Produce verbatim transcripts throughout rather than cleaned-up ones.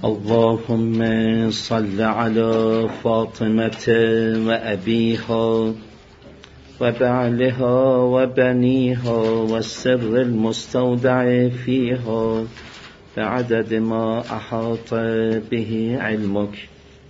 اللهم صل على فاطمة وأبيها وبعلها وبنيها والسر المستودع فيها بعدد ما أحاط به علمك.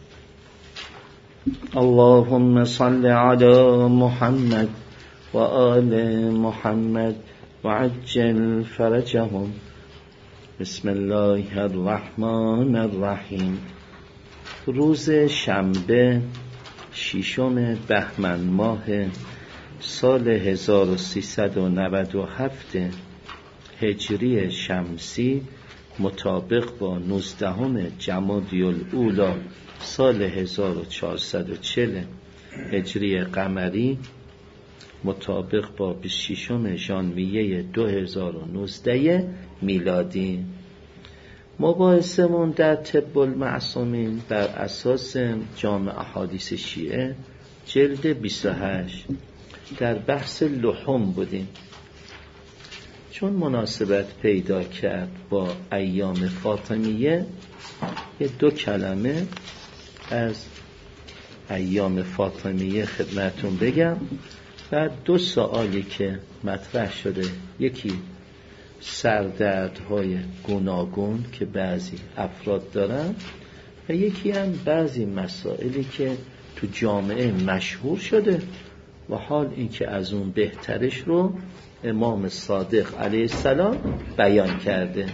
اللهم صل على محمد وآل محمد وعجل فرجهم. بسم الله الرحمن الرحیم. روز شنبه ششم بهمن ماه سال هزار و سیصد و نود و هفت هجری شمسی مطابق با نوزدهم جمادی الاولی سال هزار و چهارصد و چهل هجری قمری مطابق با بیست و ششم ژانویه دو هزار و نوزده میلادی. مباحثمون در طب المعصومین بر اساس جامع احادیث شیعه جلد بیست و هشت در بحث لحوم بودیم. چون مناسبت پیدا کرد با ایام فاطمیه یه دو کلمه از ایام فاطمیه خدمتون بگم و دو سوالی که مطرح شده، یکی سردردهای گوناگون که بعضی افراد دارن و یکی هم بعضی مسائلی که تو جامعه مشهور شده و حال این که از اون بهترش رو امام صادق علیه السلام بیان کرده.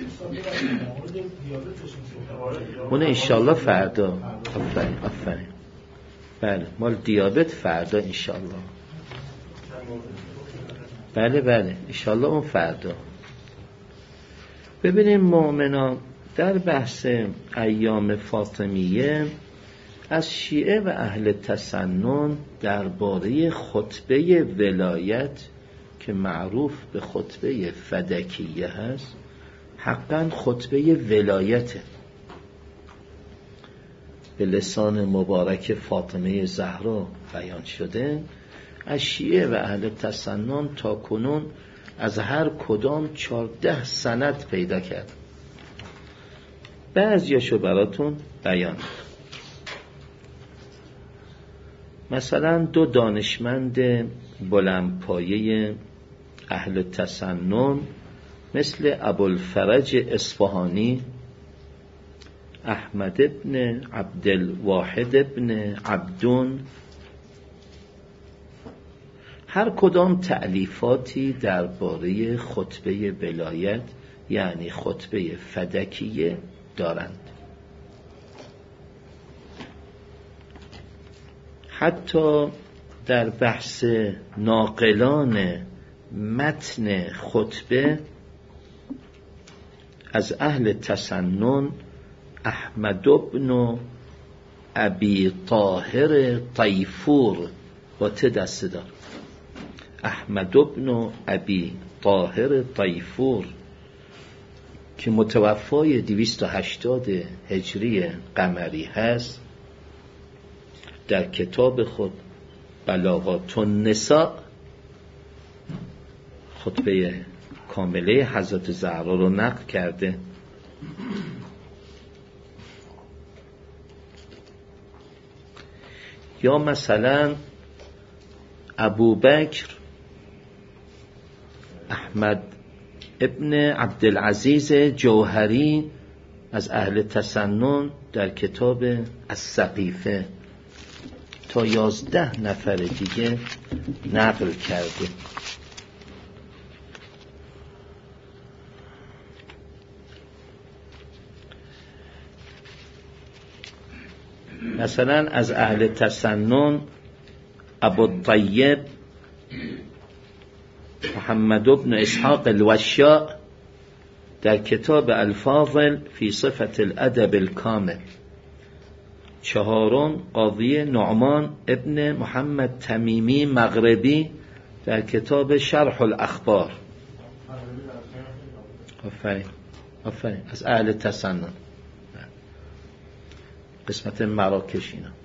اون انشالله فردا. آفرین آفرین. بله مال دیابت فردا انشالله. بله بله انشالله اون فردا. ببینیم مؤمنان، در بحث ایام فاطمیه از شیعه و اهل تسنن درباره خطبه ولایت که معروف به خطبه فدکیه هست، حقا خطبه ولایته به لسان مبارک فاطمه زهرا بیان شده. از شیعه و اهل تسنن تا کنون از هر کدام چارده سند پیدا کرد. بعضیاشو براتون بیان. مثلا دو دانشمند بلندپایه اهل تسنن مثل ابوالفرج اصفهانی، احمد ابن عبدالواحد ابن عبدون، هر کدام تألیفاتی درباره خطبه ولایت یعنی خطبه فدکیه دارند. حتی در بحث ناقلان متن خطبه از اهل تسنن احمد ابن ابی طاهر طیفور با ته دسته دار، احمد ابن ابی طاهر طیفور که متوفای دویست و هشتاد هجری قمری هست، در کتاب خود بلاغات النساء خطبه کامله حضرت زهرا رو نقل کرده. یا مثلا ابوبکر احمد ابن عبدالعزیز جوهری از اهل تسنن در کتاب السقیفه تا یازده نفر دیگه نقل کرده. مثلا از اهل تسنن ابوالطیب محمد ابن اسحاق الوشاء در کتاب الفاضل فی صفت الادب الکامل. چهارم قاضی نعمان ابن محمد تمیمی مغربی در کتاب شرح الاخبار. آفرین آفرین از اهل تسنن قسمت مراکش اینا.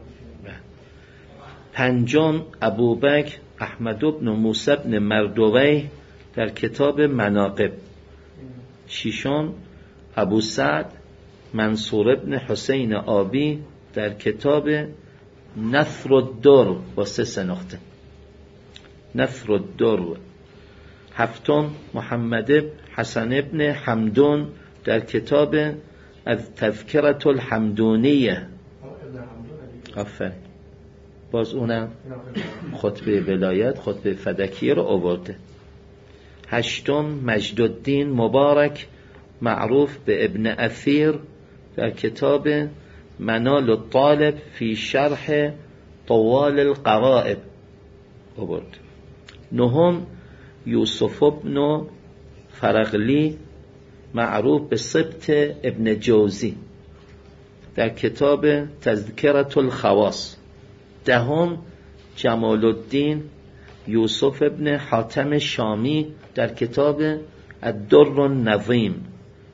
پنجم ابوبکر احمد ابن موسی ابن مردوی در کتاب مناقب. ششم ابو سعد منصور ابن حسین آبی در کتاب نثر الدر با سه سه نقطه، نثر الدر. هفتم محمد حسن ابن حمدون در کتاب از تذکرة الحمدونیه. آفرین، باز اونم خطبه ولایت، خطبه فدکیه رو آورده. هشتم مجدالدین مبارک معروف به ابن اثیر در کتاب منال الطالب فی شرح طوال القرائب آورد. نهم یوسف ابن فرغلی معروف به سبط ابن جوزی در کتاب تذکرة الخواص. دهم جمال الدین یوسف ابن حاتم شامی در کتاب الدر النظیم.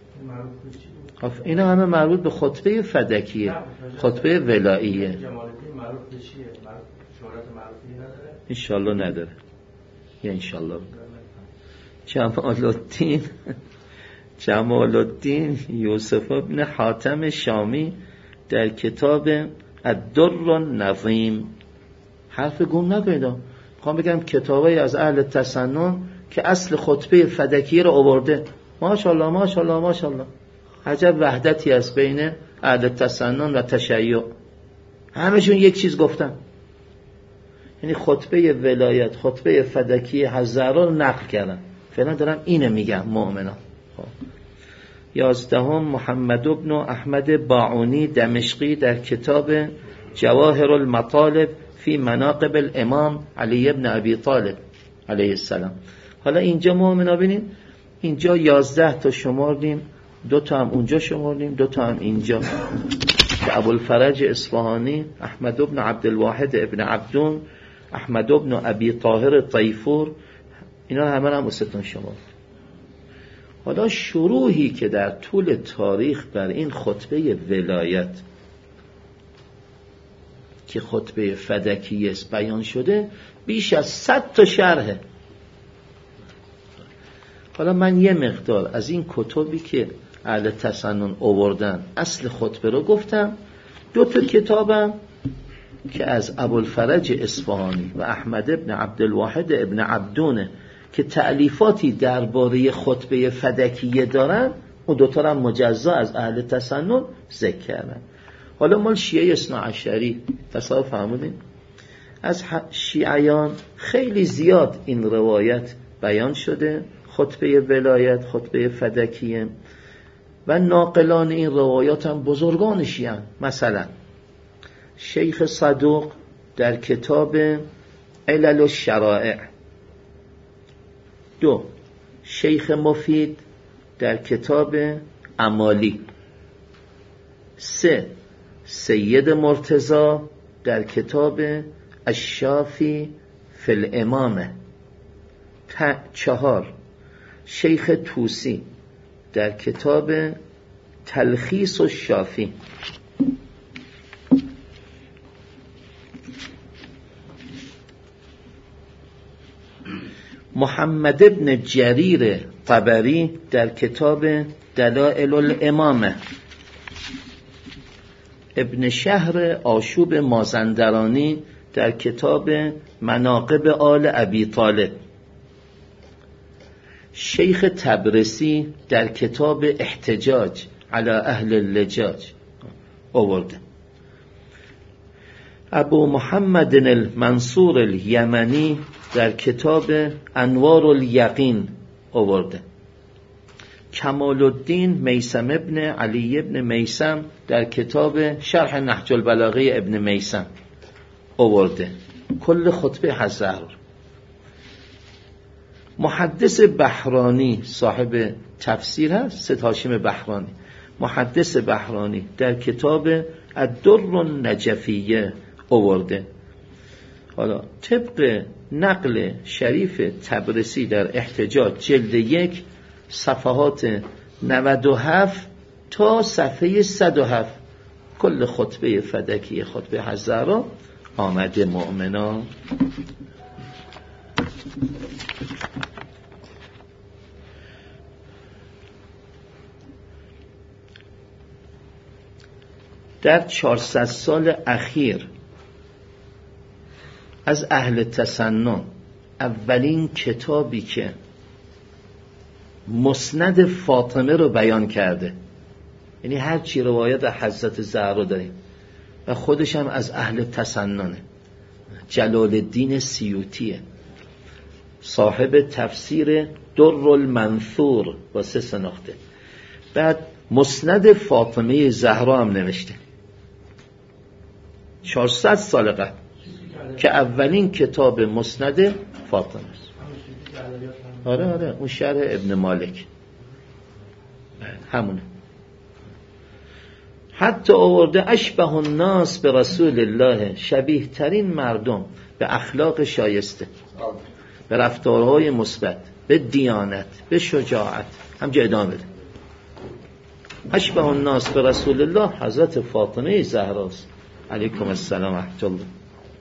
اینا همه مربوط به خطبه فدکیه، خطبه ولاییه. انشالله نداره، یا انشالله. جمال الدین جمال الدین یوسف ابن حاتم شامی در کتاب الدر النظیم. حرف گم نکنید، میخوام بگم کتابی از اهل تسنن که اصل خطبه فدکیه رو آورده. ماشاءالله ماشاءالله ماشاءالله، عجب وحدتی است بین اهل تسنن و تشیع. همشون یک چیز گفتن، یعنی خطبه ولایت، خطبه فدکیه هزارا رو نقل کردن. فعلا دارم اینو میگم مؤمنان. یازدهم محمد ابن احمد باعونی دمشقی در کتاب جواهر المطالب فی مناقب الامام علی ابن ابی طالب علیه السلام. حالا اینجا مؤمنا ببینید، اینجا یازده تا شمردیم، دو تا هم اونجا شمردیم، دو تا هم اینجا. که ابوالفرج اصفهانی، احمد ابن عبدالواحد ابن عبدون، احمد ابن ابی طاهر طیفور، اینا همه هم وسطون شمرد. حالا شروحی که در طول تاریخ بر این خطبه ولایت که خطبه فدکیه است بیان شده، بیش از صد تا شرحه. حالا من یه مقدار از این کتبی که اهل تسنن آوردن اصل خطبه رو گفتم. دو تا کتابم که از ابوالفرج اصفهانی و احمد ابن عبدالواحد ابن عبدونه که تألیفاتی درباره خطبه فدکیه دارن، اون دوتا را مجزا از اهل تسنن ذکر کردن. حالا مال شیعه اثنا عشری تصور فهمودین؟ از شیعیان خیلی زیاد این روایت بیان شده، خطبه ولایت، خطبه فدکیه، و ناقلان این روایات هم بزرگان شیعه. مثلا شیخ صدوق در کتاب علل الشرائع. دو، شیخ مفید در کتاب امالی. سه، سید مرتضی در کتاب الشافی فی الامامه. چهار، شیخ طوسی در کتاب تلخیص الشافی. محمد ابن جریر طبری در کتاب دلائل الامامه. ابن شهر آشوب مازندرانی در کتاب مناقب آل ابی طالب. شیخ تبرسی در کتاب احتجاج علی اهل اللجاج آورده. ابو محمد المنصور الیمنی در کتاب انوار الیقین آورده. کمال الدین میثم ابن علی ابن میثم در کتاب شرح نهج البلاغه ابن میثم آورده. کل خطبه هزار. محدث بحرانی صاحب تفسیر هست، سید هاشم بحرانی، محدث بحرانی در کتاب الدر النجفیه آورده. حالا طبق نقل شریف تبرسی در احتجاج جلد یک صفحات نود و هفت تا صفحه صد و هفت کل خطبه فدکی خطبه هزارا آمده مؤمنان. در چهارصد سال اخیر از اهل تسنن اولین کتابی که مسند فاطمه رو بیان کرده، یعنی هر چی روایت حضرت زهرا داریم و خودش هم از اهل تسننه، جلال الدین سیوطیه، صاحب تفسیر در المنثور با سه سناخته. بعد مسند فاطمه زهرا هم نوشته چهارصد سال قبل که اولین کتاب مسند فاطمه است. آره آره اون شرح ابن مالک همونه. حتی آورده اشبه الناس به رسول الله، شبیه ترین مردم به اخلاق شایسته، به رفتارهای مثبت، به دیانت، به شجاعت، همجا ادامه بده. اشبه الناس به رسول الله حضرت فاطمه زهراست علیکم السلام و رحمت الله.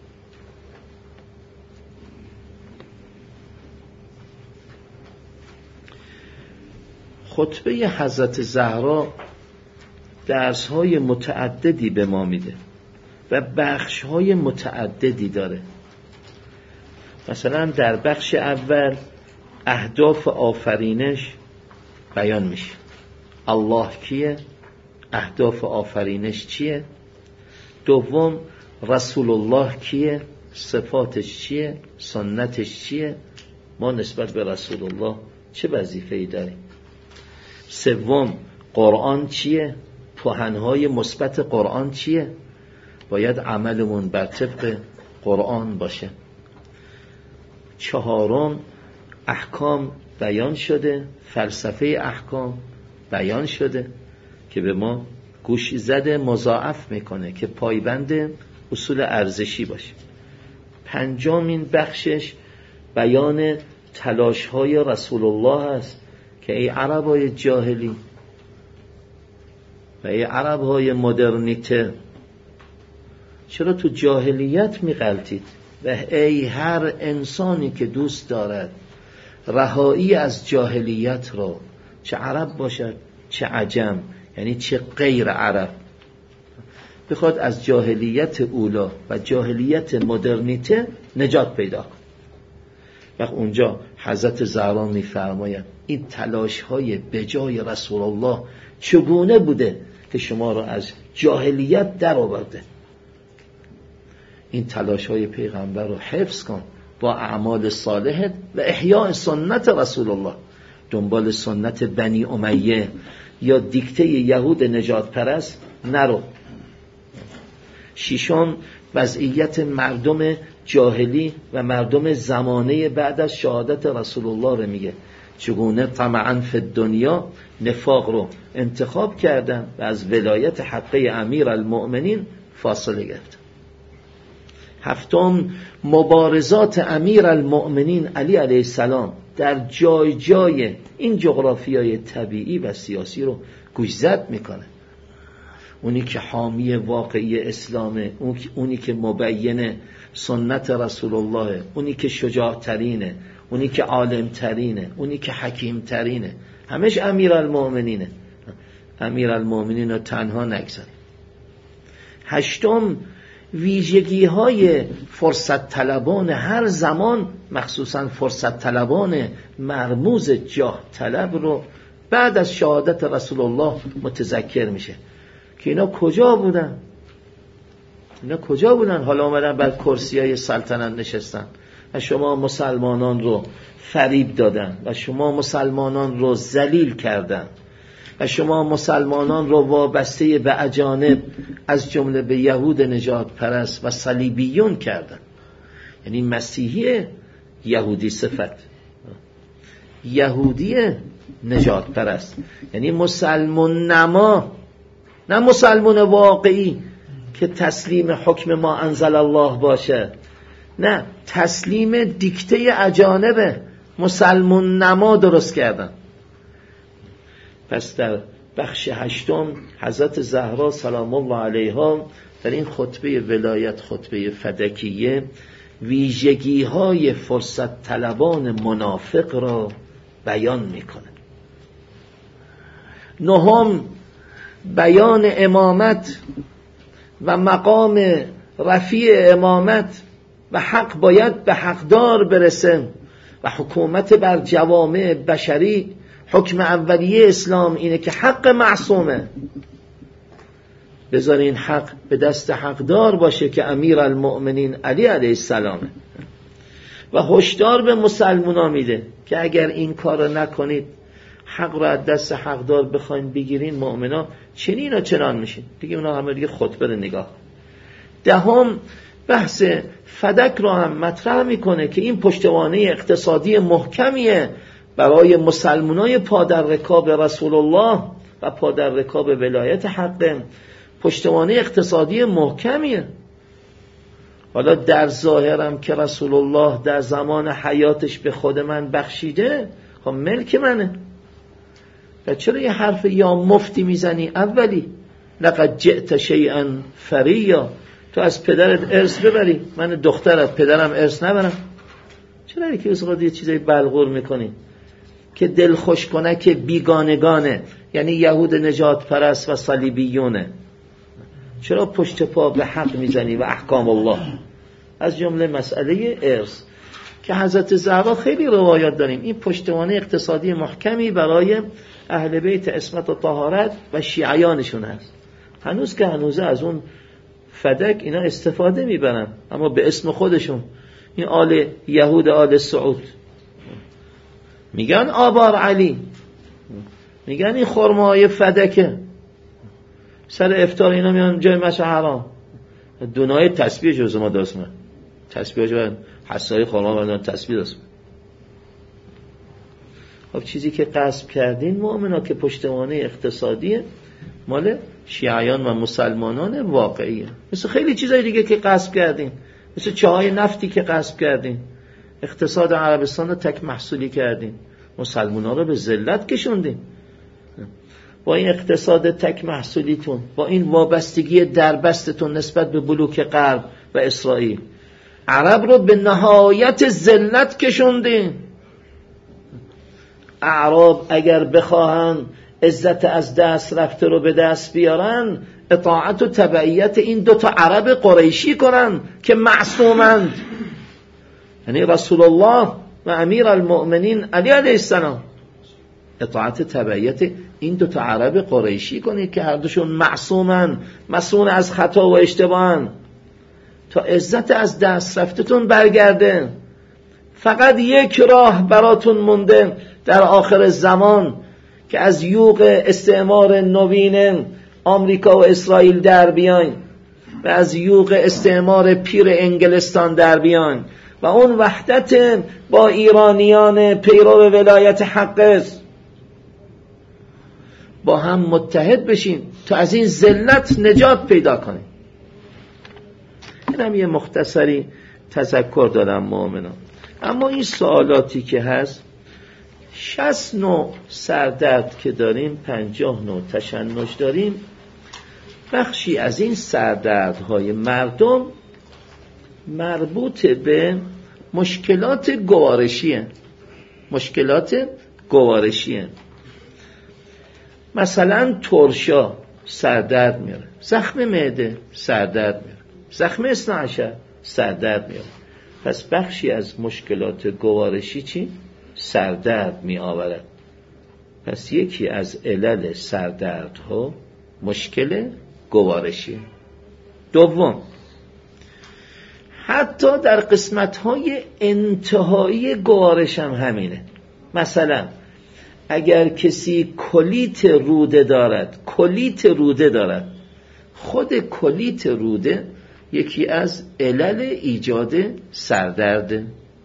خطبه حضرت زهرا درس‌های متعددی به ما میده و بخش‌های متعددی داره. مثلا در بخش اول اهداف آفرینش بیان میشه، الله کیه، اهداف آفرینش چیه. دوم رسول الله کیه، صفاتش چیه، سنتش چیه، ما نسبت به رسول الله چه وظیفه‌ای داریم. سوم قرآن چیه، کهن‌های مثبت قرآن چیه، باید عملمون بر طبق قرآن باشه. چهارم احکام بیان شده، فلسفه احکام بیان شده که به ما گوش زده مضاعف میکنه که پایبند اصول ارزشی باشه. پنجمین بخشش بیان تلاش‌های رسول الله است که ای عربای جاهلی و ای عربهای مدرنیته، چرا تو جاهلیت میغلطید و ای هر انسانی که دوست دارد رهایی از جاهلیت رو، چه عرب باشد چه عجم، یعنی چه غیر عرب، بخواد از جاهلیت اولا و جاهلیت مدرنیته نجات پیدا کن. وقت اونجا حضرت زهرا میفرماید این تلاش های بجای رسول الله چگونه بوده که شما را از جاهلیت در آورده. این تلاش های پیغمبر رو حفظ کن با اعمال صالحت و احیاء سنت رسول الله. دنبال سنت بنی امیه یا دیکته یهود نجات پرست نرو. ششم وضعیت مردم جاهلی و مردم زمانه بعد از شهادت رسول الله رو میگه، چگونه طمعاً فی الدنیا نفاق رو انتخاب کردن و از ولایت حقه امیر المؤمنین فاصله گرفتن. هفتم مبارزات امیر المؤمنین علی علیه السلام در جای جای این جغرافیای طبیعی و سیاسی رو گوشزد میکنه. اونی که حامی واقعی اسلامه، اونی که مبین سنت رسول الله، اونی که شجاع ترینه، اونی که عالم ترینه، اونی که حکیم ترینه، همش امیر المؤمنینه. امیر المؤمنین رو تنها نگذاریم. هشتم ویژگی های فرصت طلبان هر زمان، مخصوصا فرصت طلبان مرموز جاه طلب رو بعد از شهادت رسول الله متذکر میشه که اینا کجا بودن، اینا کجا بودن حالا آمدن بر کرسی های سلطنت نشستن و شما مسلمانان رو فریب دادن و شما مسلمانان رو ذلیل کردن و شما مسلمانان رو وابسته به اجانب از جمله به یهود نجات پرست و صلیبیون کردن. یعنی مسیحی یهودی صفت، یهودی نجات پرست، یعنی مسلمان نما، نه مسلمان واقعی که تسلیم حکم ما انزل الله باشه، نه تسلیم دیکته اجانبه، مسلمان نما درست کردن. پس در بخش هشتم حضرت زهرا سلام الله علیها در این خطبه ولایت، خطبه فدکیه، ویژگی های فرصت طلبان منافق را بیان میکنه. نهم بیان امامت و مقام رفیع امامت و حق باید به حقدار برسه و حکومت بر جوامع بشری. حکم اولیه اسلام اینه که حق معصومه، بذارین حق به دست حقدار باشه که امیر المؤمنین علی علیه السلامه و هشدار به مسلمونا میده که اگر این کار رو نکنید، حق رو از دست حقدار بخواین بگیرین، مؤمنا چنین و چنان میشین. دیگه اونا همه دیگه خطبه رو نگاه. دهم بحث فدک رو هم مطرح میکنه که این پشتوانه اقتصادی محکمیه برای مسلمانای پا در رکاب رسول الله و پا در رکاب ولایت حق. پشتوانه اقتصادی محکمیه. حالا در ظاهرم که رسول الله در زمان حیاتش به خود من بخشیده، خب ملک منه. و چرا یه حرف یا مفتی میزنی؟ اولی لقد جئت شیئا فریا، تو از پدرت ارث ببری، من دختر از پدرم ارث نبرم. چرا یکی از وقت یه چیزای بلغور میکنی که دل خوش کنه که بیگانگانه، یعنی یهود نجات پرست و صلیبیونه؟ چرا پشت پا به حق میزنی و احکام الله؟ از جمله مسئله ارث که حضرت زهرا خیلی روایات داریم، این پشتوانه اقتصادی محکمی برای اهل بیت عصمت و طهارت و شیعیانشون هست. هنوز که هنوزه از اون فدک اینا استفاده میبرن، اما به اسم خودشون. این آل یهود آل سعود میگن آبار علی، میگن این خرمای فدکه، سر افطار اینا میان جای مشع حرام، دونای تسبیح جز ما داسمه، تسبیح جای حسای خرما بردن تسبیح داسمه. خب چیزی که قصب کردین مؤمنا که پشتوانه اقتصادی مال شیعیان و مسلمانان واقعیه، مثل خیلی چیزای دیگه که قصب کردین، مثل چاهای نفتی که قصب کردین، اقتصاد عربستان رو تک محصولی کردین، مسلمانان رو به ذلت کشوندین. با این اقتصاد تک محصولیتون، با این وابستگی دربستتون نسبت به بلوک غرب و اسرائیل، عرب رو به نهایت ذلت کشوندین. اعراب اگر بخواهن عزت از دست رفته رو به دست بیارن، اطاعت و تبعیت این دوتا عرب قریشی کنن که معصومند، یعنی رسول الله و امیر المؤمنین علی علیه السلام. اطاعت تبعیت این دوتا عرب قریشی کنید که هر دوشون معصومن، مسئول از خطا و اشتباهن، تا عزت از دست رفتتون برگرده. فقط یک راه براتون مونده در آخر زمان که از یوغ استعمار نوین آمریکا و اسرائیل در بیاین و از یوغ استعمار پیر انگلستان در بیاین و اون وحدت با ایرانیان پیرو ولایت حق است، با هم متحد بشین تا از این ذلت نجات پیدا کنیم. اینم یه مختصری تذکر دادم مؤمنان. اما این سوالاتی که هست، شصت نوع سردرد که داریم، پنجاه نوع تشنج داریم، بخشی از این سردردهای مردم مربوط به مشکلات گوارشیه. مشکلات گوارشیه. مثلا ترشا سردرد میاره، زخم معده سردرد میاره، زخم اثنا عشر سردرد میاره. پس بخشی از مشکلات گوارشی چی؟ سردرد می آورد. پس یکی از علل سردردها مشکل گوارشی. دوم، حتی در قسمت‌های انتهایی گوارش هم همینه. مثلا اگر کسی کلیت روده دارد، کلیت روده دارد، خود کلیت روده یکی از علل ایجاد سردرده.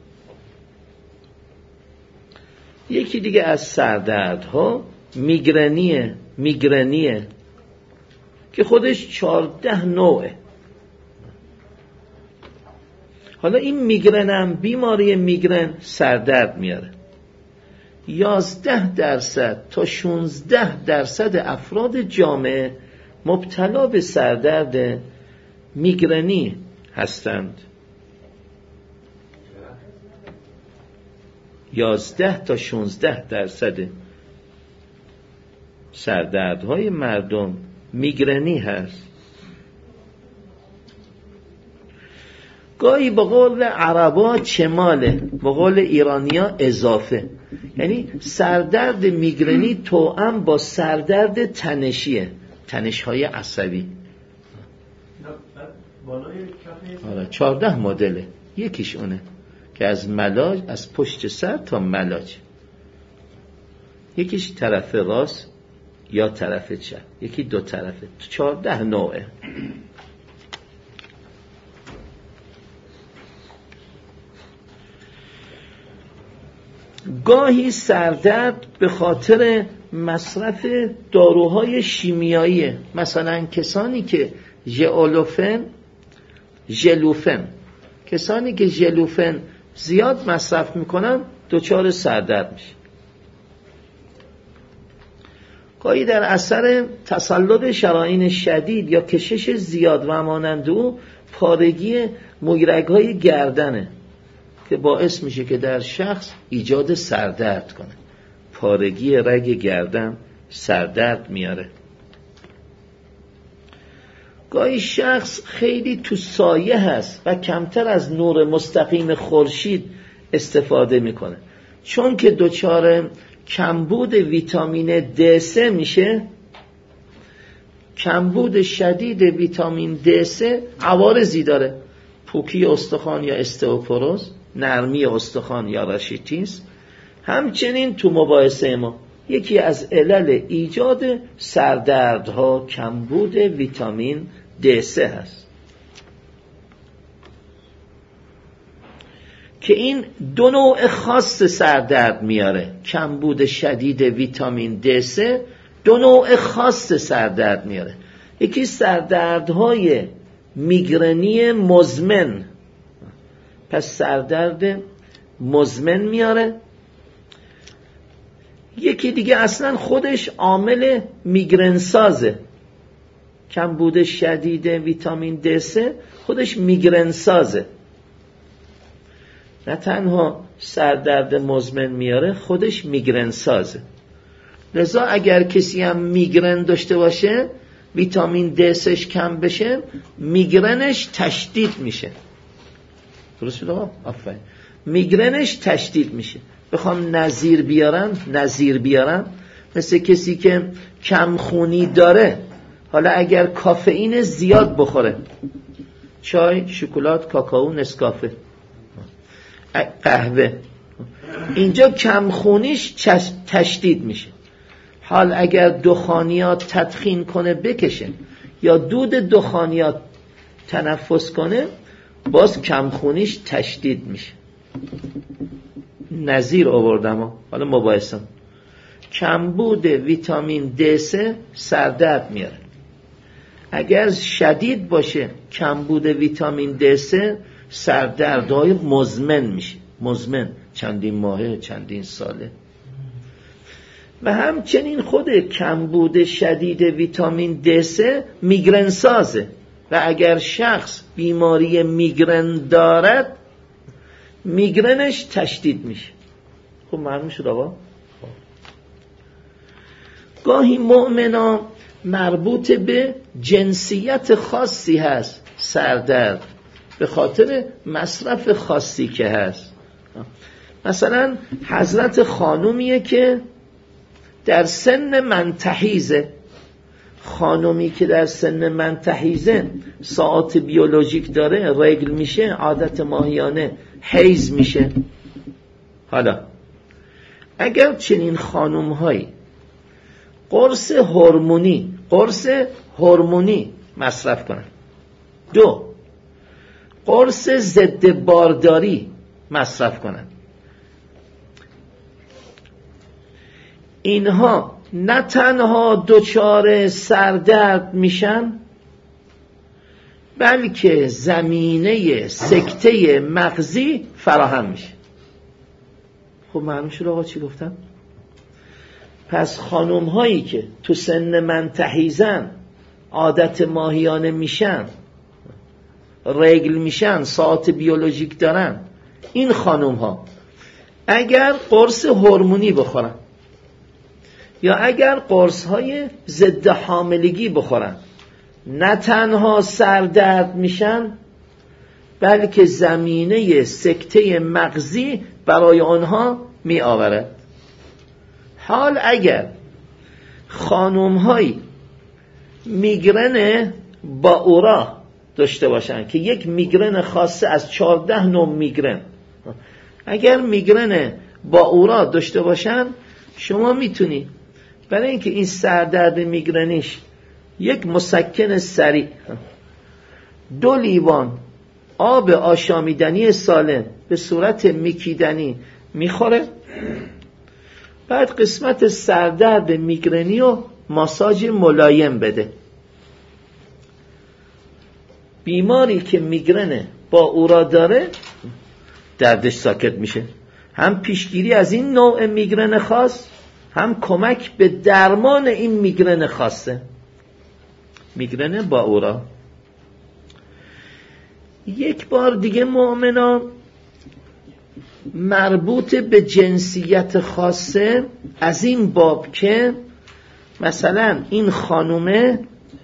یکی دیگه از سردردها میگرنیه. میگرنیه که خودش چهارده نوعه. حالا این میگرن هم، بیماری میگرن سردرد میاره. یازده درصد تا شونزده درصد افراد جامعه مبتلا به سردرد میگرنی هستند. یازده تا شونزده درصد سردردهای مردم میگرنی هست. گاهی به قول عربا چماله، به قول ایرانیا اضافه. یعنی سردرد میگرنی توأم با سردرد تنشیه، تنش‌های عصبی. آره چهارده مدله، یکیش اونه که از ملاج، از پشت سر تا ملاج، یکیش طرف راست یا طرف چپ، یکی دو طرفه، چهارده نوعه. گاهی سردرد به خاطر مصرف داروهای شیمیاییه، مثلا کسانی که ژئولوفن ژلوفن کسانی که ژلوفن زیاد مصرف میکنن دچار سردرد میشه. گاهی در اثر تسلط شرائین شدید یا کشش زیاد و مانند او پارگی مویرگ‌های گردنه که باعث میشه که در شخص ایجاد سردرد کنه. پارگی رگ گردن سردرد میاره. گاهی شخص خیلی تو سایه هست و کمتر از نور مستقیم خورشید استفاده میکنه، چون که دچار کمبود ویتامین دی سه میشه. کمبود شدید ویتامین دی سه عوارضی داره: پوکی استخوان یا استئوپوروز، نرمی استخوان یا راشیتیسم. همچنین تو مباحثه ما یکی از علل ایجاد سردردها کمبود ویتامین دی سه هست که این دو نوع خاص سردرد میاره. کمبود شدید ویتامین دی سه دو نوع خاص سردرد میاره. یکی سردردهای میگرنی مزمن، پس سردرد مزمن میاره. یکی دیگه اصلا خودش عامل میگرن سازه. کمبود شدید ویتامین دی سه خودش میگرن سازه، نه تنها سردرد مزمن میاره، خودش میگرن سازه. لذا اگر کسی هم میگرن داشته باشه، ویتامین دی سهش کم بشه، میگرنش تشدید میشه. درست شد آقا؟ آفرین. میگرنش تشدید میشه. بخوام نظیر بیارن نظیر بیارن مثل کسی که کم خونی داره، حالا اگر کافئین زیاد بخوره، چای، شکلات، کاکائو، نسکافه، قهوه، اینجا کم خونیش تشدید میشه. حال اگر دخانیات تدخین کنه بکشه یا دود دخانیات تنفس کنه، باز کم خونیش تشدید میشه. نظیر آوردم، حالا مباحثم. کمبود ویتامین دی سه سردرد میاره. اگر شدید باشه کمبود ویتامین دی سه، سردردهای مزمن میشه. مزمن چندین ماهه، چندین ساله. و همچنین خود کمبود شدید ویتامین دی سه میگرن سازه و اگر شخص بیماری میگرن دارد، میگرنش تشدید میشه. خب معلوم شد آقا؟ گاهی مؤمنا مربوط به جنسیت خاصی هست سردرد، به خاطر مصرف خاصی که هست. مثلا حضرت خانومیه که در سن منتحیزه، خانومی که در سن منتحیزه ساعات بیولوژیک داره، رگل میشه، عادت ماهیانه، حیض میشه. حالا اگر چنین خانوم هایی قرص هورمونی قرص هورمونی مصرف کنن، دو قرص ضد بارداری مصرف کنن، اینها نه تنها دچار سردرد میشن، بلکه زمینه سکته مغزی فراهم میشه. خب معلوم شد آقا چی گفتم؟ پس خانوم هایی که تو سن منتحیزن، عادت ماهیانه میشن، رگل میشن، ساعت بیولوژیک دارن، این خانوم ها اگر قرص هورمونی بخورن یا اگر قرص های ضد حاملگی بخورن، نه تنها سردرد میشن، بلکه زمینه سکته مغزی برای آنها می آورد. حال اگر خانم های میگرن با اورا داشته باشن که یک میگرن خاصه از چهارده نوع میگرن، اگر میگرن با اورا داشته باشن، شما میتونی برای اینکه این سردرد میگرنیش یک مسکن سریع، دو لیوان آب آشامیدنی سالم به صورت میکیدنی میخوره، بعد قسمت سردرد میگرنی و ماساژ ملایم بده. بیماری که میگرنه با اورا داره دردش ساکت میشه، هم پیشگیری از این نوع میگرن خاص، هم کمک به درمان این میگرن خاصه. میگرن با اورا. یک بار دیگه مؤمنان مربوط به جنسیت خاصه از این باب که مثلا این خانومه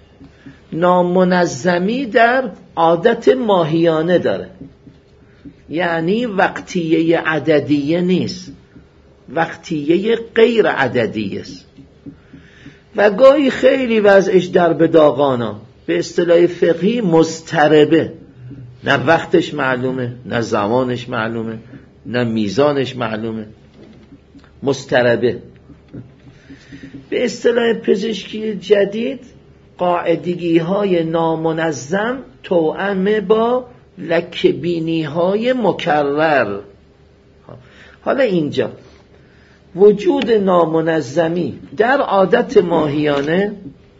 نامنظمی در عادت ماهیانه داره، یعنی وقتیه عددیه نیست، وقتیه غیر عددیه است و گاهی خیلی وضعش در بداغانا، به اصطلاح فقهی مضطربه، نه وقتش معلومه، نه زمانش معلومه، نه میزانش معلومه، مضطربه. به اصطلاح پزشکی جدید قاعدگی های نامنظم توأم با لکه‌بینی های مکرر. حالا اینجا وجود نامنظمی در عادت ماهیانه،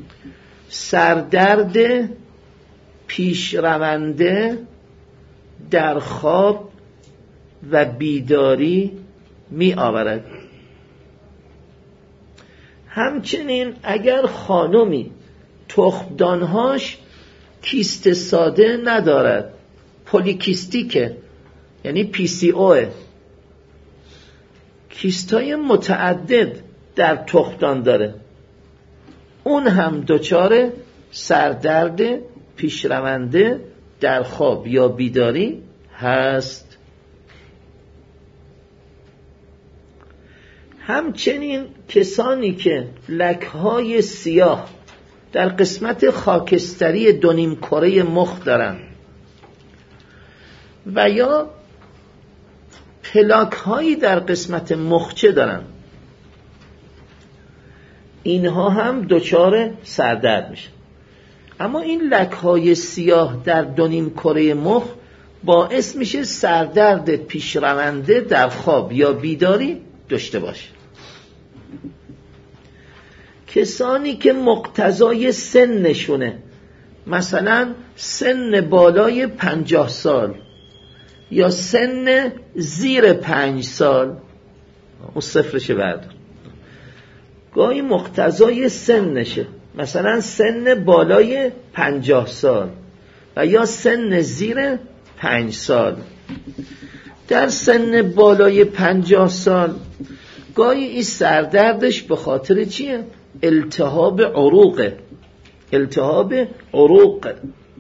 سردرد پیشرونده در خواب و بیداری می آورد. همچنین اگر خانمی تخمدانهاش کیست ساده ندارد، پولیکیستیکه، یعنی پی سی اوه، کیستای متعدد در تخمدان داره، اون هم دچار سردرد پیشرونده در خواب یا بیداری هست. همچنین کسانی که لک‌های سیاه در قسمت خاکستری دو نیم کره مخ دارن و یا پلاک هایی در قسمت مخچه دارن، اینها هم دچار سردرد میشن. اما این لک های سیاه در دو نیم کره مخ باعث میشه سردرد پیشرونده در خواب یا بیداری داشته باشه. کسانی که مقتضای سنشونه، مثلا سن بالای پنجاه سال یا سن زیر پنج سال، اون صفرشه بردار، گاهی مقتضای سنشه، مثلا سن بالای پنجاه سال و یا سن زیر پنج سال. در سن بالای پنجاه سال گاهی این سردردش به خاطر چیه؟ التهاب عروقه، التهاب عروق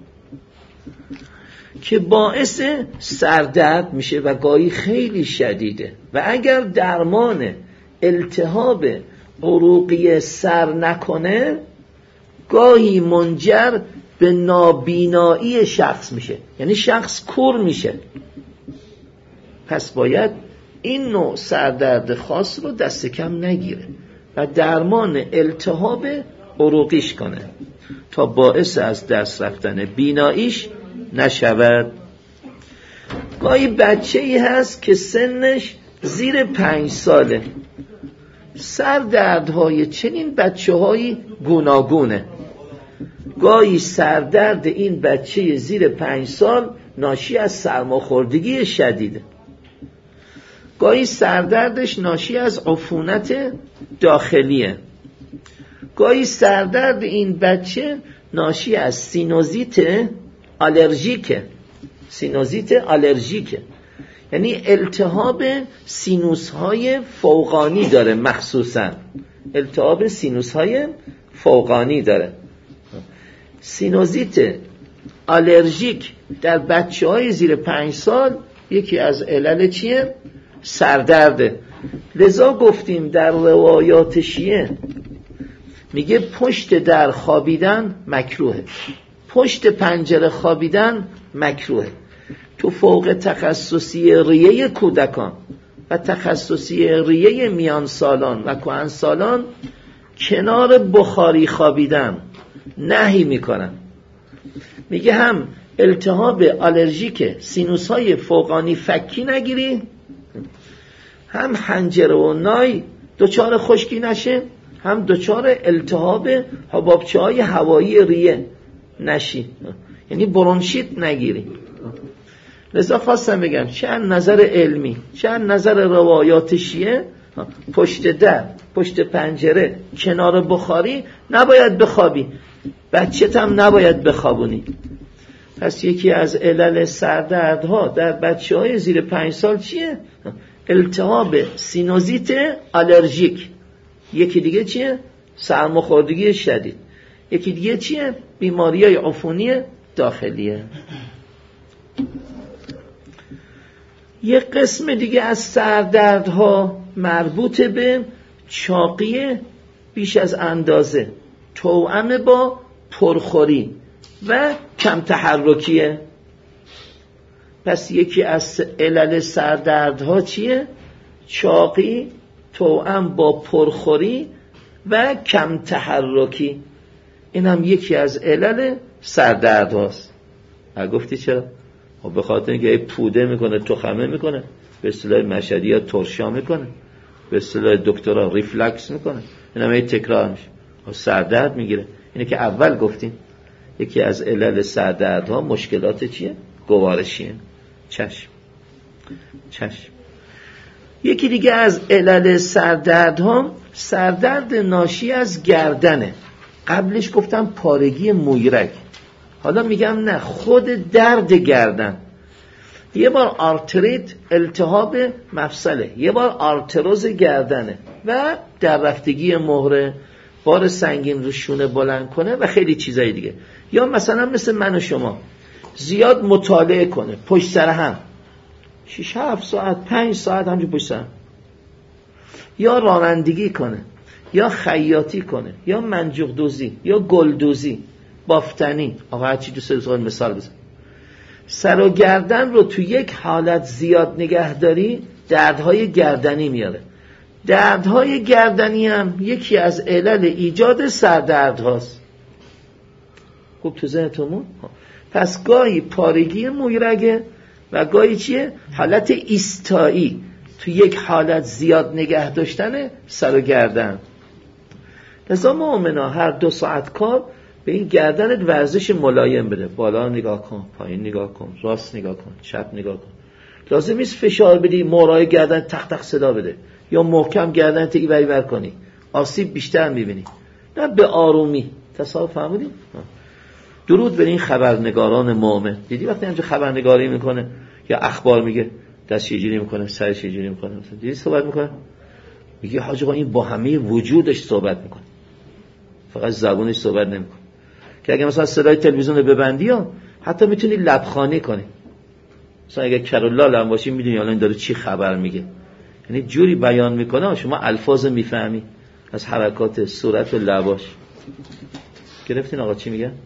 که باعث سردرد میشه و گاهی خیلی شدیده و اگر درمان التهاب عروقی سر نکنه گاهی منجر به نابینایی شخص میشه، یعنی شخص کور میشه. پس باید این نوع سردرد خاص رو دست کم نگیره و درمان التهاب عروقیش کنه تا باعث از دست رفتن بیناییش نشود. گاهی بچه ای هست که سنش زیر پنج ساله، سردردهای چنین بچه هایی گوناگونه. گاهی سردرد این بچه زیر پنج سال ناشی از سرماخوردگی شدیده، گاهی سردردش ناشی از عفونت داخلیه، گاهی سردرد این بچه ناشی از سینوزیت آلرژیکه، سینوزیت آلرژیکه، یعنی التهاب سینوس های فوقانی داره، مخصوصا التهاب سینوس های فوقانی داره. سینوزیت آلرژیک در بچه های زیر پنج سال یکی از علل چیه؟ سردرده. لذا گفتیم در روایات شیعه میگه پشت در خوابیدن مکروهه، پشت پنجره خوابیدن مکروهه. تو فوق تخصصی ریه کودکان و تخصصی ریه میان سالان و کهن سالان کنار بخاری خوابیدن نهی میکنن. میگه هم التهاب آلرژیک سینوس های فوقانی فکی نگیری، هم حنجره و نای دچار خشکی نشه، هم دچار التهاب حبابچه های هوایی ریه نشی، یعنی برونشیت نگیری. لذا خواستم بگم چه از نظر علمی چه از نظر روایات شیعه پشت در، پشت پنجره، کنار بخاری نباید بخوابی، بچت هم نباید بخوابونی. پس یکی از علل سردردها در بچه های زیر پنج سال چیه؟ التهاب سینوزیت آلرژیک. یکی دیگه چیه؟ سرماخوردگی شدید. یکی دیگه چیه؟ بیماری های عفونی داخلیه. یک قسم دیگه از سردردها مربوط به چاقی بیش از اندازه توأم با پرخوری و کم تحرکیه. پس یکی از علل سردردها چیه؟ چاقی توأم با پرخوری و کم تحرکی. این هم یکی از علل سردردهاست. گفتی چرا؟ خب به خاطر اینکه پوده میکنه، تخمه میکنه، به اصطلاح مشهدی یا ترشا میکنه، به اصطلاح دکترا ریفلکس میکنه، این هم تکرار میشه، سردرد میگیره. اینه که اول گفتیم یکی از علل سردردها مشکلات چیه؟ گوارشیه. چشم چشم. یکی دیگه از علل سردردها سردرد ناشی از گردنه. قبلش گفتم پارگی مویرگ، حالا میگم نه، خود درد گردن. یه بار آرتریت، التهاب مفصله، یه بار آرتروز گردنه و در رفتگی مهره، بار سنگین رو شونه بلند کنه و خیلی چیزای دیگه. یا مثلا مثل من و شما زیاد مطالعه کنه پشت سر هم شش هفت ساعت پنج ساعت همجور پشت سر هم، یا رانندگی کنه، یا خیاطی کنه، یا منجوق دوزی، یا گل دوزی، بافتنی، آقا هرچی دوست داری مثال بزن. سر و گردن رو تو یک حالت زیاد نگهداری دردهای گردنی میاره. دردهای گردنی هم یکی از علل ایجاد سردرد هاست. خوب تو ذهنتون بود؟ پس گاهی پارگی مویرگه و گاهی چیه؟ حالت ایستایی، تو یک حالت زیاد نگه داشتن سر و گردن. لذا مؤمنا هر دو ساعت کار به این گردنت ورزش ملایم بده. بالا نگاه کن، پایین نگاه کن، راست نگاه کن، چپ نگاه کن. لازم نیست فشار بدی مورای گردن تق تق صدا بده یا محکم گردنت ایوری ور کنی، آسیب بیشتر میبینی. نه، به آرومی. تصاحب فهمیدی؟ درود به این خبرنگاران مؤمن. دیدی وقتی همچه خبرنگاری میکنه یا اخبار میگه دست چجوری میکنه، سر چجوری میکنه، دیدی صحبت میکنه، میگه حاج آقا این با همه وجودش صحبت میکنه، فقط زبونش صحبت نمیکنه. که اگه مثلا صدای تلویزیون رو ببندی ها حتی میتونی لبخانی کنی. مثلا اگه کرولال هم باشی میدونی الان داره چی خبر میگه، یعنی جوری بیان میکنه شما الفاظ میفهمی از حرکات صورت و لباش. گرفتین آقا چی میگه؟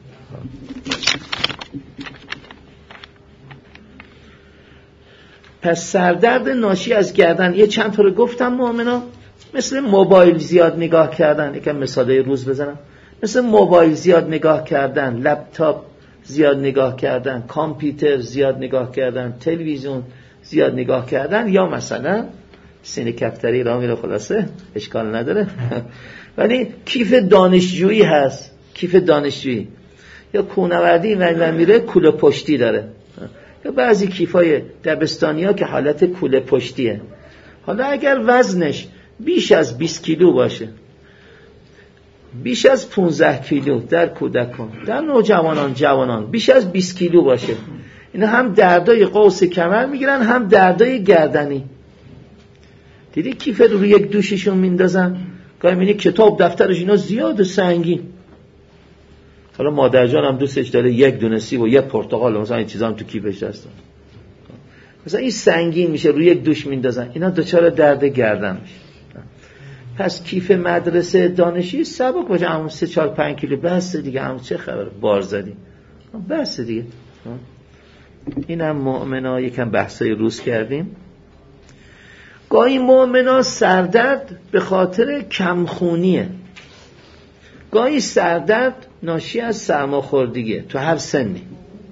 پس سردرد ناشی از گردن یه چند تا رو گفتم مؤمنا، مثل موبایل زیاد نگاه کردن، یکم مثالای روز بزنم، مثل موبایل زیاد نگاه کردن، لپتاپ زیاد نگاه کردن، کامپیوتر زیاد نگاه کردن، تلویزیون زیاد نگاه کردن، یا مثلا سینه کفتری را میره، خلاصه اشکال نداره ولی کیف دانشجویی هست، کیف دانشجویی، یا کوهنوردی و میره کوله پشتی داره، یا بعضی کیفای دبستانی ها که حالت کوله پشتیه. حالا اگر وزنش بیش از بیست کیلو باشه، بیش از پانزده کیلو در کودکان، در نوجوانان، جوانان بیش از بیست کیلو باشه، اینا هم دردای قوس کمر میگیرن هم دردای گردنی. دیدی کیف رو یک دوششون میندازن، گاهی میبینی کتاب دفترش اینا زیاد سنگین، حالا مادر جان هم دوستش داره یک دونه سیب و یک پرتقال مثلا این چیزا هم تو کیفش هست، مثلا این سنگین میشه روی یک دوش میندازن، اینا دچار درد گردن میشه. پس کیف مدرسه دانشی سبک باشه، همون سه چهار پنج کیلو بس دیگه، همون چه خبر بار زدیم بس دیگه. اینم مؤمنا یکم بحثای روز کردیم. گاهی مؤمنا سردرد به خاطر کمخونیه، گاهی سردرد ناشی از سرماخوردگیه تو هر سنی،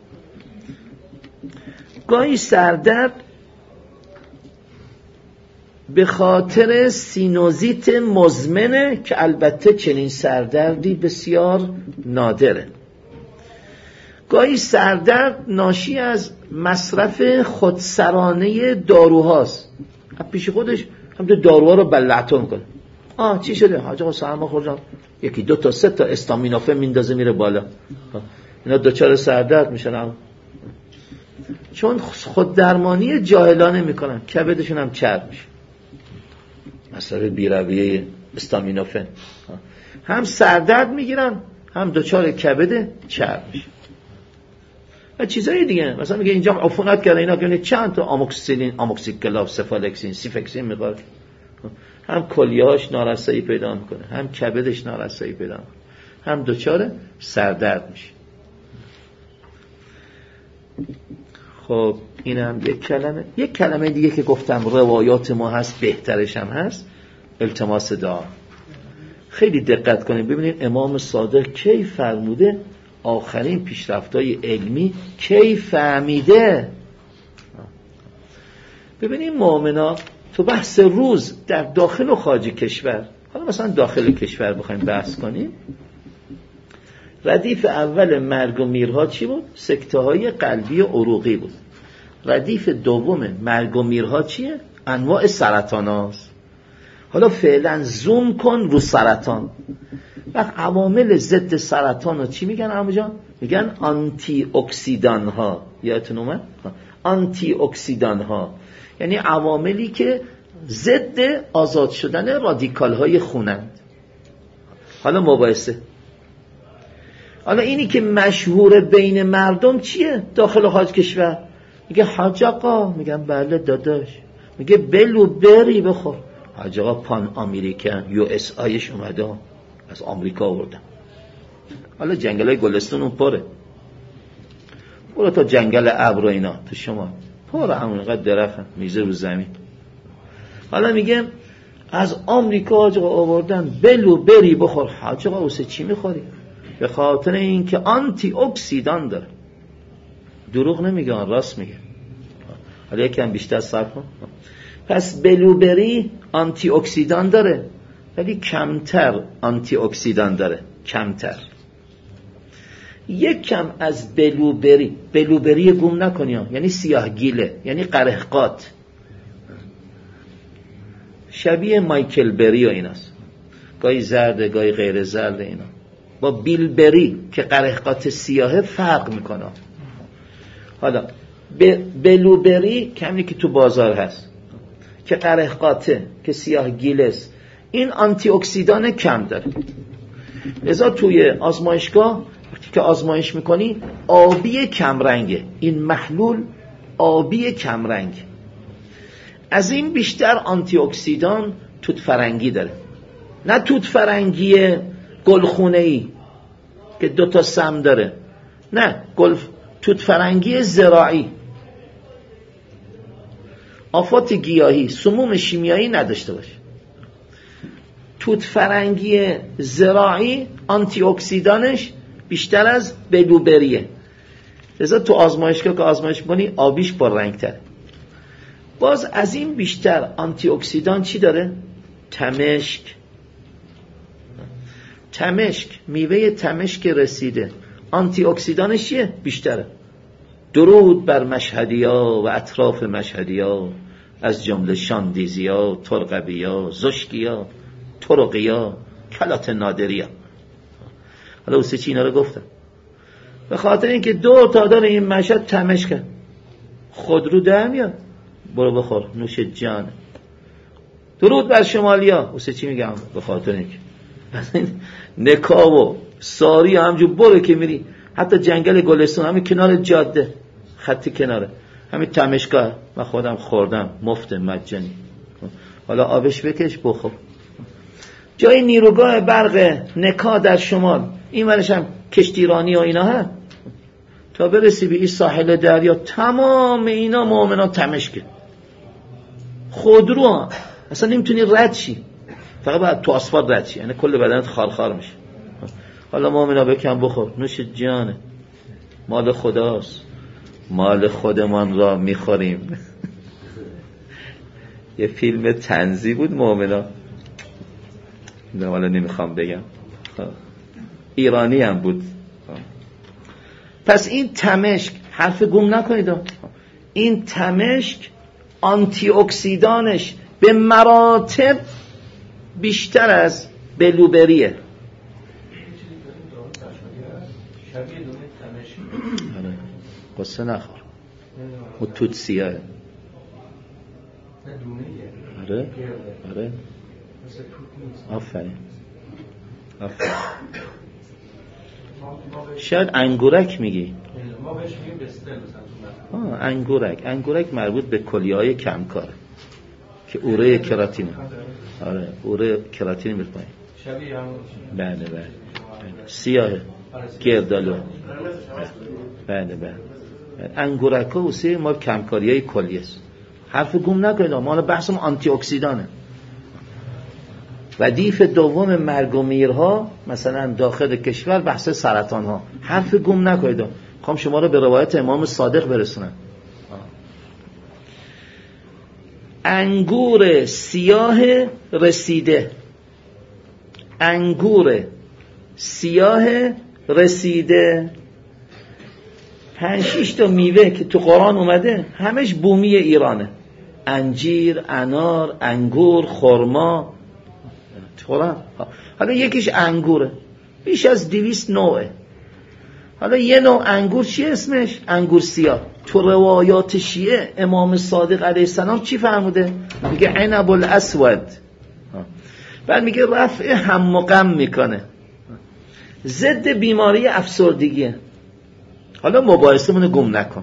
گاهی سردرد به خاطر سینوزیت مزمنه که البته چنین سردردی بسیار نادره، گاهی سردرد ناشی از مصرف خودسرانه داروهاست، پیش خودش هم تو داروها رو بلعتو میکنه. آه چی شده؟ حاج آقا سرما خوردم، یکی دو تا سه تا استامینوفن میندازه میره بالا، اینا دوچار سردرد میشن، چون خود درمانی جاهلانه میکنن، کبدشون هم چرب میشه، مصرف بی‌رویه استامینوفن، هم سردرد میگیرن هم دوچار کبد چرب میشه. و چیزای دیگه مثلا میگه اینجا عفونت کرده، اینا که چند تا آموکسیسیلین، آموکسیکلاو، سفالکسین، سیفکسین میخوره، هم کلیه‌اش نارسایی پیدا میکنه، هم کبدش نارسایی پیدا میکنه، هم دوچار سردرد میشه. خب اینم یک کلمه. یک کلمه دیگه که گفتم روایات ما هست، بهترش هم هست، التماس دعا. خیلی دقت کنید ببینید امام صادق کی فرموده، آخرین پیشرفت‌های علمی کی فهمیده. ببینید مؤمنا تو بحث روز در داخل و خارج کشور، حالا مثلا داخل کشور بخوایم بحث کنیم، ردیف اول مرگ و میرها چی بود؟ سکته های قلبی و عروقی بود. ردیف دوم مرگ و میرها چیه؟ انواع سرطان هاست. حالا فعلا زوم کن رو سرطان. وقت عوامل ضد سرطان رو چی میگن عمو جان؟ میگن آنتی اکسیدان ها. یادتون اومد؟ آنتی اکسیدان ها یعنی عواملی که ضد آزاد شدن رادیکال های خونند. حالا مباحثه، حالا اینی که مشهور بین مردم چیه داخل و خارج کشور؟ میگه حاج آقا، میگن بله داداش، میگه بلو بری بخور. حاج آقا پان امریکن یو اس آیش اومده از آمریکا آوردن. حالا جنگلای گلستون اون پره، برو تا جنگل ابر و اینا تو شما پره، همونقدر درخت میزه رو زمین. حالا میگه از آمریکا حاج آقا آوردن بلو بری بخور. حاج آقا واسه چی میخوری؟ به خاطر این که آنتی اکسیدان داره. دروغ نمیگه، راست میگه. حالا یکم بیشتر صبر کن. پس بلوبری آنتی اکسیدان داره ولی کمتر آنتی اکسیدان داره، کمتر. یک کم از بلوبری، بلوبری گم نکنی ها. یعنی سیاه گیله، یعنی قرهقات، شبیه مایکل بری و ایناست، گاهی زرده گاهی غیر زرده. اینا با بیلبری که قرهقات سیاهه فرق میکنه. حالا بلوبری کمی که تو بازار هست که قرهقاته که سیاه گیلست، این آنتی اکسیدان کم داره. لذا توی آزمایشگاه وقتی که آزمایش میکنی آبی کم رنگه، این محلول آبی کم رنگ. از این بیشتر آنتی اکسیدان توت فرنگی داره، نه توت فرنگی گلخونه‌ای که دو تا سم داره، نه گل توت فرنگی زراعی، آفات گیاهی، سموم شیمیایی نداشته باشه. توت فرنگی زراعی آنتی اکسیدانش بیشتر از بلوبریه. لذا تو آزمایشگاه که آزمایش کنی آبیش با رنگ تره. باز از این بیشتر آنتی اکسیدان چی داره؟ تمشک. تمشک، میوه تمشک رسیده، آنتی اکسیدانش چیه؟ بیشتره. درود بر مشهدیا و اطراف مشهدیا، از جمله شاندیزیا، ترقبیا، زشکیا، ترقیا، کلات نادریا. حالا اوسه چی اینا رو گفتم به خاطر اینکه دو تا داره این مشهد تمشک، خودرو ده میاد، برو بخور نوش جان. درود بر شمالیا، اوسه چی میگم؟ به خاطر اینکه نکاح و ساری همجور برو که میری، حتی جنگل گلستان همین کنار جاده، خطی کناره، همین تمشگاه من خودم خوردم مفت مجانی، حالا آبش بکش بخور. جای نیروگاه برق نکا در شمال، این ورش هم کشتیرانی و اینا ها، تا برسی به این ساحل دریا تمام اینا مؤمنان تمشکه خودرو ها، اصلا نمیتونی رد شی، فقط باید تو آسفالت رد شی، یعنی کل بدنت خارخار میشه. حالا مؤمنا بکن بخور، نوش جانه، مال خداست، مال خودمان را میخوریم. یه فیلم طنزی بود مؤمنا، نه حالا نمیخوام بگم، ایرانی هم بود. پس این تمشک، حرف گم نکنید، این تمشک آنتی اکسیدانش به مراتب بیشتر از بلوبریه. آره قصه نخور، و توتسیه. آره آره آفرین آفرین. شاید انگورک میگی؟ ما بهش میگیم بستل مثلا. آه انگورک، انگورک مربوط به کلیه‌های کمکاره که اوره کراتین. آره اوره کراتین میره پایین. شبیه همون. بله بله. سیاه گردالو. بله بله. انگورک‌ها واسه ما کمکاریای کلیه است. حرف گم نکنید، ما بحثم آنتی اکسیدانه. ردیف دوم مرگ و میرها مثلا داخل کشور بحث سرطان ها. حرف گم نکنید، خواهم شما رو به روایت امام صادق برسونم. انگور سیاه رسیده، انگور سیاه رسیده، پنج شش تا میوه که تو قرآن اومده همش بومی ایرانه، انجیر، انار، انگور، خرما. حالا یکیش انگوره، بیش از دویست نوعه. حالا یه نوع انگور چی اسمش؟ انگور سیاه. تو روایات شیعه امام صادق علیه السلام چی فرموده؟ میگه عنب الاسود، بعد میگه رفع هم و غم میکنه، ضد بیماری افسردگیه. حالا مباحثه منو گم نکن.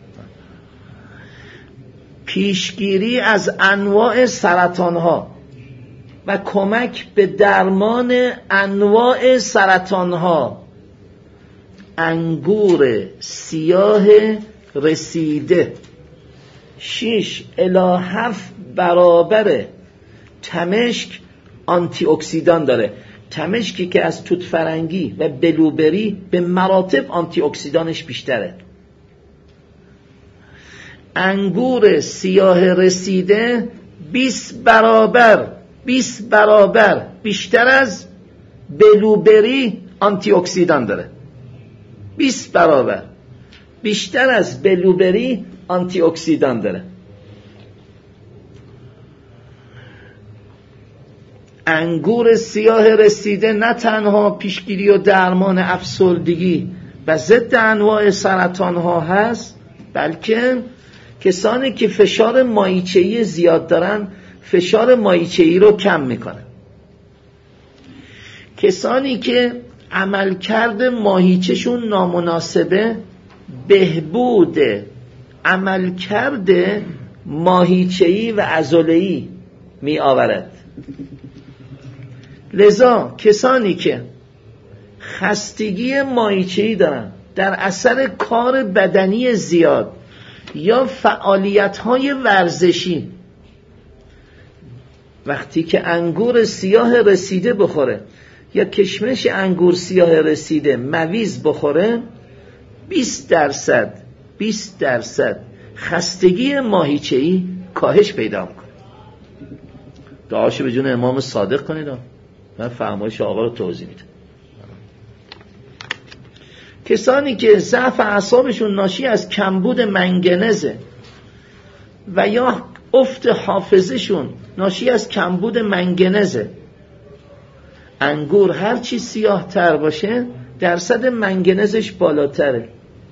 پیشگیری از انواع سرطان ها و کمک به درمان انواع سرطان ها. انگور سیاه رسیده شش الی هفت برابر تمشک آنتی اکسیدان داره. تمشکی که از توت فرنگی و بلوبری به مراتب آنتی اکسیدانش بیشتره. انگور سیاه رسیده بیست برابر بیست برابر بیشتر از بلوبری آنتی اکسیدان داره. بیست برابر بیشتر از بلوبری آنتی اکسیدان داره. انگور سیاه رسیده نه تنها پیشگیری و درمان افسردگی و ضد انواع سرطان ها هست، بلکه کسانی که فشار مایچه‌ای زیاد دارن فشار مایچه‌ای رو کم میکنه. کسانی که عملکرد ماهیچه‌شون نامناسبه بهبود عملکرد ماهیچه‌ای و عضله‌ای می آورد. لذا کسانی که خستگی ماهیچه‌ای دارن در اثر کار بدنی زیاد یا فعالیت‌های ورزشی، وقتی که انگور سیاه رسیده بخوره یا کشمش انگور سیاه رسیده مویز بخوره، بیست درصد بیست درصد خستگی ماهیچه‌ای کاهش پیدا میکنه. دعاشو به جون امام صادق کنید، من فرمایش آقا رو توضیح میدم. کسانی که ضعف اعصابشون ناشی از کمبود منگنزه و یا افت حافظشون ناشی از کمبود منگنزه، انگور هر چی سیاه تر باشه درصد منگنزش بالاتره،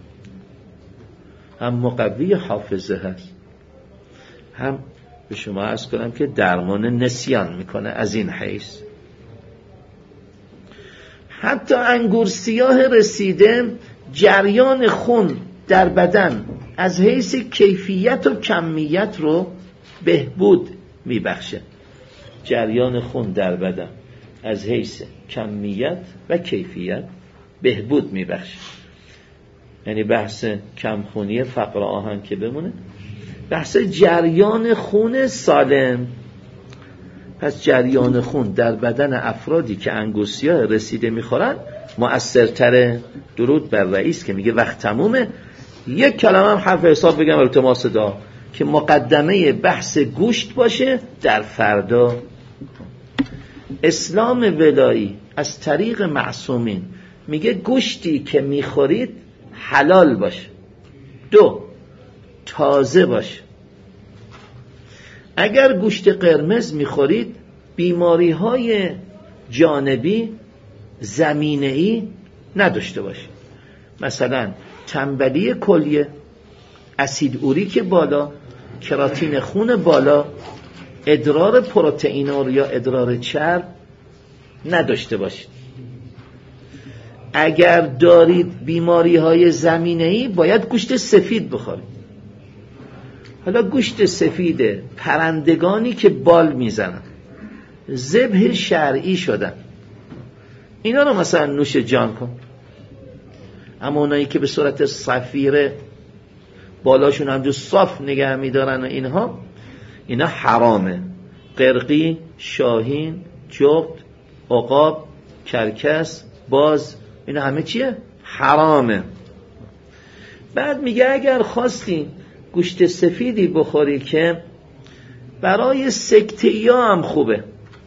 هم مقوی حافظه هست، هم به شما عرض کنم که درمان نسیان میکنه. از این حیث حتی انگور سیاه رسیده جریان خون در بدن از حیث کیفیت و کمیت رو بهبود میبخشه. جریان خون در بدن از حیث کمیت و کیفیت بهبود میبخشه. یعنی بحث کمخونی فقر آهن که بمونه، بحث جریان خون سالم. پس جریان خون در بدن افرادی که انگور سیاه رسیده میخورن مؤثرتره. درود بر رئیس که میگه وقت تمومه. یک کلمه هم حرف حساب بگم التماس دا که مقدمه بحث گوشت باشه در فردا. اسلام ولایی از طریق معصومین میگه گوشتی که میخورید حلال باشه، دو تازه باشه. اگر گوشت قرمز میخورید بیماری های جانبی زمینه‌ای نداشته باشید، مثلا تنبلی کلیه، اسید اوریک بالا، کراتین خون بالا، ادرار پروتئینور یا ادرار چرب نداشته باشید. اگر دارید بیماری های زمینه‌ای باید گوشت سفید بخورید. حالا گوشت سفید پرندگانی که بال میزنن ذبح شرعی شدن، اینا رو مثلا نوش جان کن. اما اونایی که به صورت صفیره بالاشون همجور صاف نگه میدارن و اینها، اینا حرامه. قرقی، شاهین، جغد، عقاب، کرکس، باز، اینا همه چیه؟ حرامه. بعد میگه اگر خواستی گوشت سفیدی بخوری که برای سکته‌یا هم خوبه،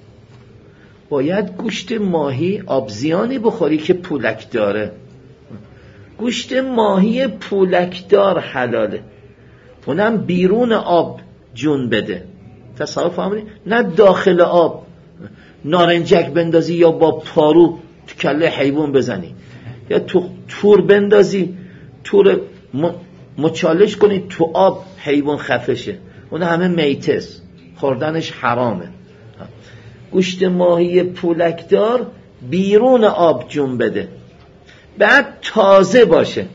باید گوشت ماهی آبزیانی بخوری که پولک داره. گوشت ماهی پولکدار حلاله، اونم بیرون آب جون بده. تصور فهمیدی؟ نه داخل آب نارنجک بندازی یا با پارو تو کله حیوان بزنی یا تو تور بندازی، تور مچالش کنی تو آب حیوان خفشه، اون همه میتس، خوردنش حرامه. گوشت ماهی پولکدار بیرون آب جون بده، بعد تازه باشه.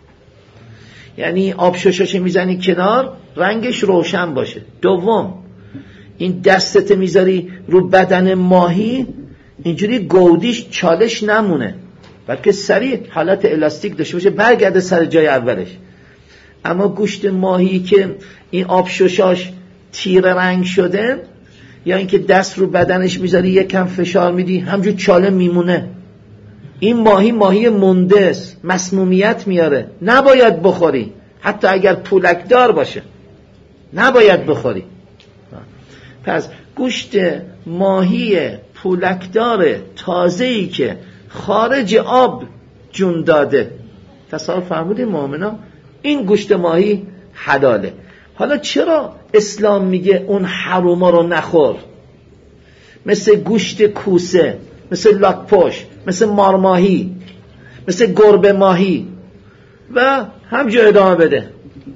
یعنی آب ششاش میزنی کنار رنگش روشن باشه. دوم، این دستت میذاری رو بدن ماهی اینجوری گودیش چالش نمونه، بلکه سریع حالت الاستیک داشته باشه برگرده سر جای اولش. اما گوشت ماهی که این آب ششاش تیره رنگ شده، یا اینکه دست رو بدنش میذاری یکم فشار میدی همجور چاله میمونه، این ماهی ماهی مونده است، مسمومیت میاره، نباید بخوری. حتی اگر پولکدار باشه نباید بخوری. پس گوشت ماهی پولکدار تازه‌ای که خارج آب جون داده، تصور فرمودید مؤمنا، این گوشت ماهی حلاله. حالا چرا اسلام میگه اون حروما رو نخور؟ مثل گوشت کوسه، مثل لاک‌پشت، مثل مارماهی، مثل گربه ماهی و همجا ادامه بده.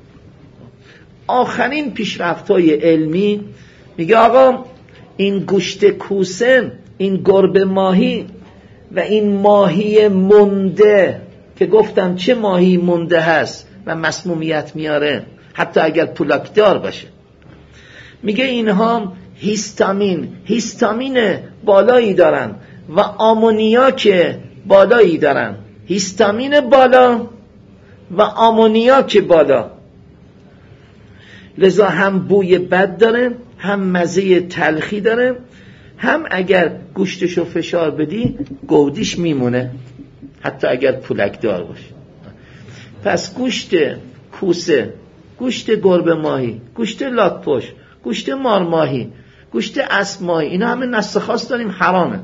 آخرین پیشرفت‌های علمی میگه آقا این گوشت کوسه، این گربه ماهی و این ماهی مونده که گفتم چه ماهی مونده هست و مسمومیت میاره حتی اگر پولاکدار باشه، میگه اینها هیستامین هیستامین بالایی دارن و آمونیاک بالایی دارن. هیستامین بالا و آمونیاک بالا، لذا هم بوی بد داره، هم مزه تلخی داره، هم اگر گوشتشو فشار بدی گودیش میمونه حتی اگر پولکدار باشه. پس گوشت کوسه، گوشت گربه ماهی، گوشت لاک‌پشت، گوشت مارماهی، گوشت اسب ماهی، اینا همه نص خاص داریم حرامه.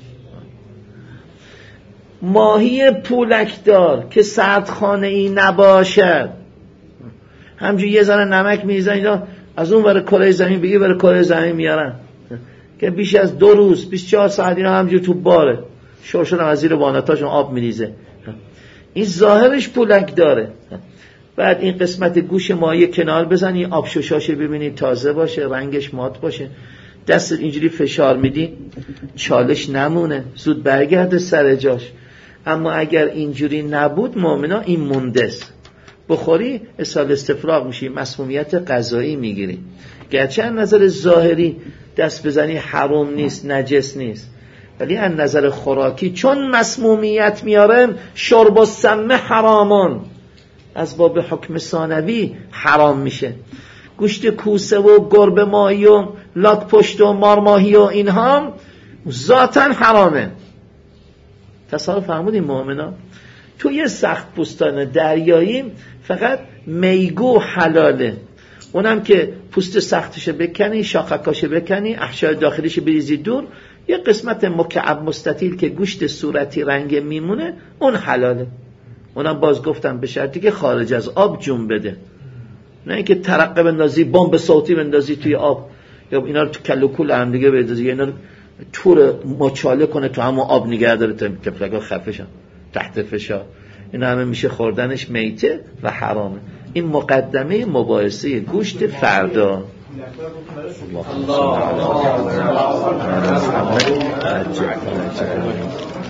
ماهی پولکدار که سردخانه ای نباشد، همجور یه ذره نمک میزنید از اون ور کره زمین بگی ور کره زمین میارن که بیش از دو روز بیست و چهار ساعت اینا همجور تو باره شورشون هم از زیر وانتاشون آب میریزه، این ظاهرش پولک داره. بعد این قسمت گوش ماهی کنار بزنی، آب ششاشه ببینید تازه باشه، رنگش مات باشه، دست اینجوری فشار میدی چالش نمونه، زود برگرده سر جاش. اما اگر اینجوری نبود مؤمنا این موندست، بخوری اسهال استفراغ میشی، مسمومیت غذایی میگیری. گرچه از نظر ظاهری دست بزنی حرام نیست، نجس نیست، ولی از نظر خوراکی چون مسمومیت میاره شرب السم حرامون، از باب حکم ثانوی حرام میشه. گوشت کوسه و گربه ماهی و لاک پشت و مارماهی و اینها ذاتاً حرامه. تصور فرمودیم مؤمنا؟ توی سخت پوستان دریایی فقط میگو حلاله، اونم که پوست سختشو بکنی، شاخکاشو بکنی، احشای داخلیشو بریزی دور، یه قسمت مکعب مستطیل که گوشت صورتی رنگ میمونه اون حلاله. اونم باز گفتم به شرطی که خارج از آب جون بده، نه اینکه ترقه بندازی، بمب صوتی بندازی توی آب، یا اینا رو تو کل و کول هم دیگه بندازی، اینا رو تور مچاله کنه تو همون آب نگه داره تا تفلکا خفه شن تحت فشار. اینا همه میشه خوردنش میته و حرامه. این مقدمه مباحثه گوشت فردا. الله